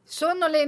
Sono le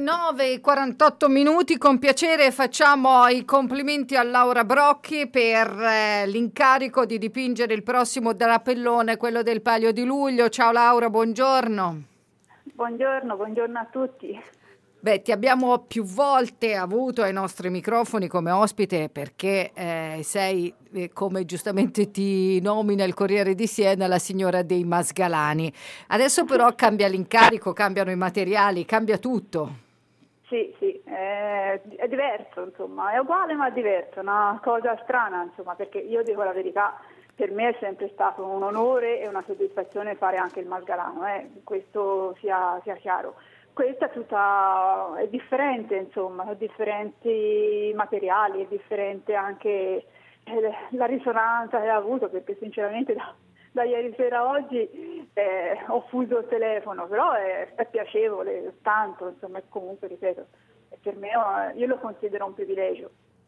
9:48, con piacere facciamo i complimenti a Laura Brocchi per l'incarico di dipingere il prossimo drapellone, quello del Palio di Luglio. Ciao Laura, buongiorno. Buongiorno a tutti. Beh, ti abbiamo più volte avuto ai nostri microfoni come ospite perché sei, come giustamente ti nomina il Corriere di Siena, la signora dei Masgalani. Adesso però cambia l'incarico, cambiano i materiali, cambia tutto. Sì, è diverso, insomma, è uguale ma diverso, una cosa strana, insomma, perché io dico la verità, per me è sempre stato un onore e una soddisfazione fare anche il Masgalano, questo sia chiaro. Questa è differente, insomma, è differenti materiali, è differente anche la risonanza che ha avuto, perché sinceramente da ieri sera a oggi ho fuso il telefono, però è piacevole tanto, insomma, e comunque ripeto, per me io lo considero un privilegio.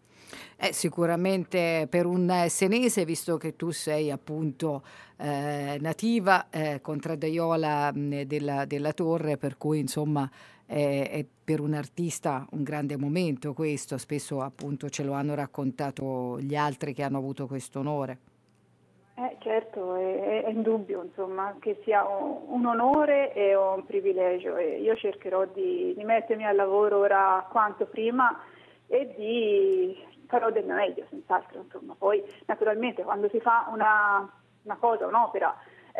Sicuramente per un senese, visto che tu sei appunto nativa contradaiola della Torre, per cui insomma è per un artista un grande momento questo, spesso appunto ce lo hanno raccontato gli altri che hanno avuto questo onore. Certo, è indubbio, insomma, che sia un onore e un privilegio, e io cercherò di mettermi al lavoro ora quanto prima e farò del mio meglio, senz'altro, insomma. Poi naturalmente quando si fa una cosa, un'opera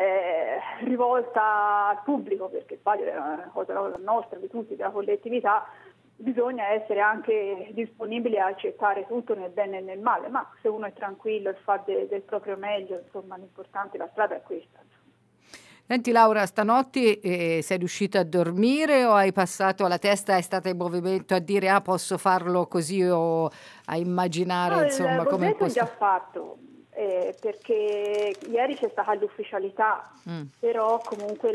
rivolta al pubblico, perché il palio è una cosa nostra, di tutti, della collettività, bisogna essere anche disponibili a accettare tutto nel bene e nel male, ma se uno è tranquillo e fa del proprio meglio, insomma, l'importante, la strada è questa. Senti Laura, stanotte sei riuscita a dormire o hai passato la testa, è stata in movimento a dire posso farlo così, o a immaginare No, il insomma come bozzetto è già posso... fatto, perché ieri c'è stata l'ufficialità, però comunque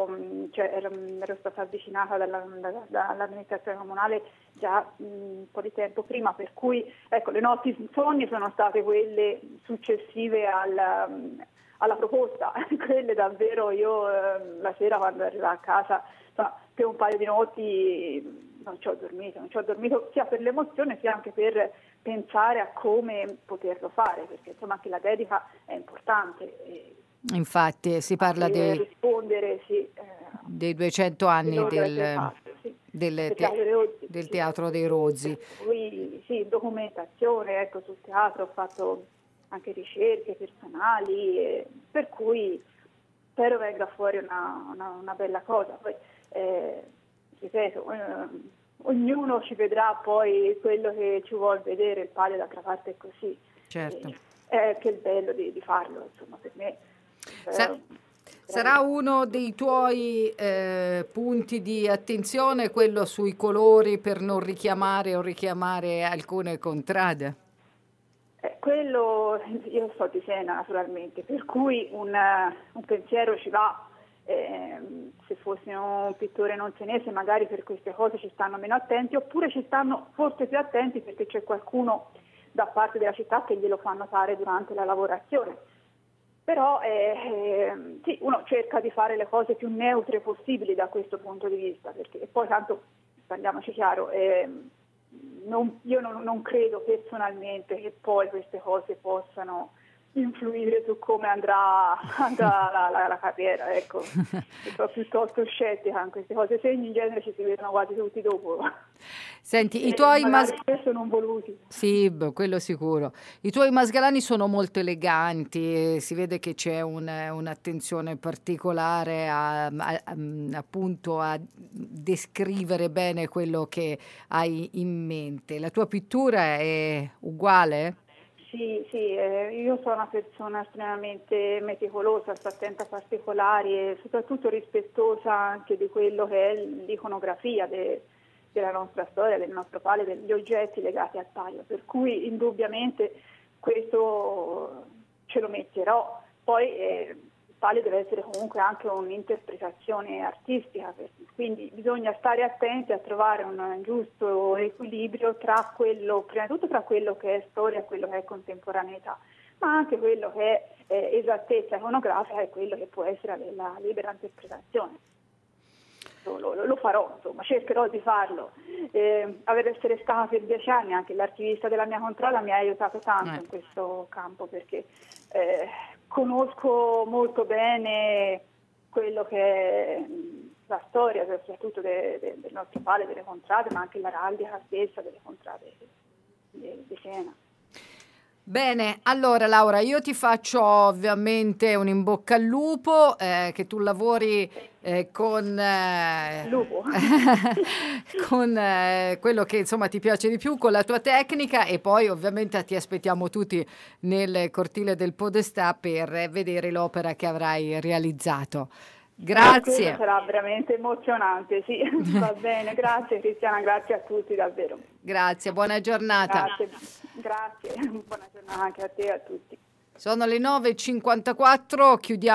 ero stata avvicinata dall'amministrazione comunale già un po' di tempo prima, per cui ecco, le notti insonni sono state quelle successive alla proposta. Quelle davvero io la sera quando arrivavo a casa, insomma, per un paio di notti non ci ho dormito sia per l'emozione sia anche per pensare a come poterlo fare, perché insomma anche la dedica è importante. Infatti si parla Rispondere, sì, dei 200 anni sì, del Teatro dei Rozzi. Poi sì, documentazione, ecco, sul teatro ho fatto anche ricerche personali, per cui spero venga fuori una bella cosa. Poi, ripeto, ognuno ci vedrà poi quello che ci vuol vedere, il palio d'altra parte è così. Certo. È che il bello di farlo, insomma, per me. Sarà uno dei tuoi punti di attenzione quello sui colori per non richiamare alcune contrade? Quello, io sto di Siena naturalmente, per cui un pensiero ci va. Se fosse un pittore non senese magari per queste cose ci stanno meno attenti, oppure ci stanno forse più attenti perché c'è qualcuno da parte della città che glielo fa notare durante la lavorazione. Però sì, uno cerca di fare le cose più neutre possibili da questo punto di vista, perché e poi tanto, parliamoci chiaro, io non credo personalmente che poi queste cose possano influire su come andrà la carriera, ecco. Sono piuttosto scettica in queste cose, segni in genere ci si vedono quasi tutti dopo. Senti, i tuoi spesso non voluti. Sì, quello sicuro. I tuoi Masgalani sono molto eleganti, si vede che c'è un'attenzione particolare appunto a descrivere bene quello che hai in mente. La tua pittura è uguale? Sì, io sono una persona estremamente meticolosa, sto attenta a particolari e soprattutto rispettosa anche di quello che è l'iconografia della nostra storia, del nostro palio, degli oggetti legati al palio, per cui indubbiamente questo ce lo metterò. Poi il palio deve essere comunque anche un'interpretazione artistica, quindi bisogna stare attenti a trovare un giusto equilibrio tra quello, prima di tutto tra quello che è storia e quello che è contemporaneità, ma anche quello che è esattezza iconografica e quello che può essere la libera interpretazione. lo farò, insomma, cercherò di farlo. Essere stata per 10 anni anche l'archivista della mia controlla mi ha aiutato tanto in questo campo, perché conosco molto bene quello che è la storia, soprattutto del nostro Pale, delle contrade, ma anche l'araldica stessa delle contrade di Siena. Bene, allora Laura, io ti faccio ovviamente un in bocca al lupo, che tu lavori con con quello che insomma ti piace di più, con la tua tecnica, e poi ovviamente ti aspettiamo tutti nel cortile del Podestà per vedere l'opera che avrai realizzato. Grazie. Sarà veramente emozionante, sì. Va bene, grazie Cristiana, grazie a tutti davvero. Grazie, buona giornata. Grazie, buona giornata anche a te e a tutti. Sono le 9:54, chiudiamo.